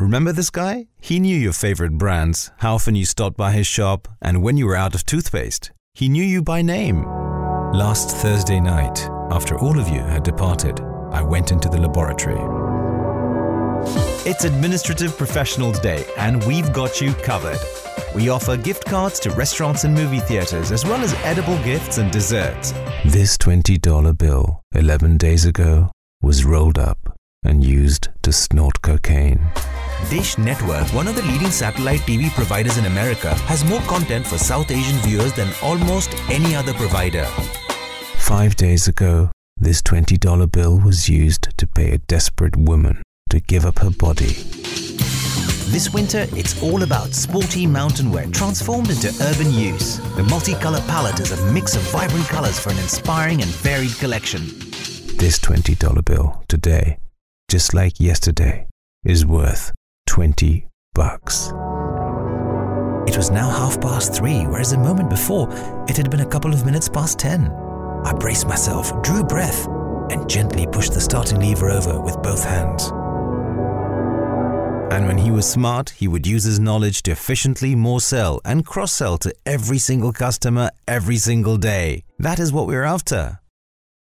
Remember this guy? He knew your favorite brands, how often you stopped by his shop, and when you were out of toothpaste. He knew you by name. Last Thursday night, after all of you had departed, I went into the laboratory. It's Administrative Professionals Day, and we've got you covered. We offer gift cards to restaurants and movie theaters, as well as edible gifts and desserts. This $20 bill, 11 days ago, was rolled up and used to snort cocaine. Dish Network, one of the leading satellite TV providers in America, has more content for South Asian viewers than almost any other provider. 5 days ago, this $20 bill was used to pay a desperate woman to give up her body. This winter, it's all about sporty mountain wear transformed into urban use. The multicolour palette is a mix of vibrant colours for an inspiring and varied collection. This $20 bill today, just like yesterday, is worth $20. It was now 3:30, whereas a moment before, it had been a couple of minutes past 10. I braced myself, drew a breath, and gently pushed the starting lever over with both hands. And when he was smart, he would use his knowledge to efficiently more sell and cross-sell to every single customer every single day. That is what we're after.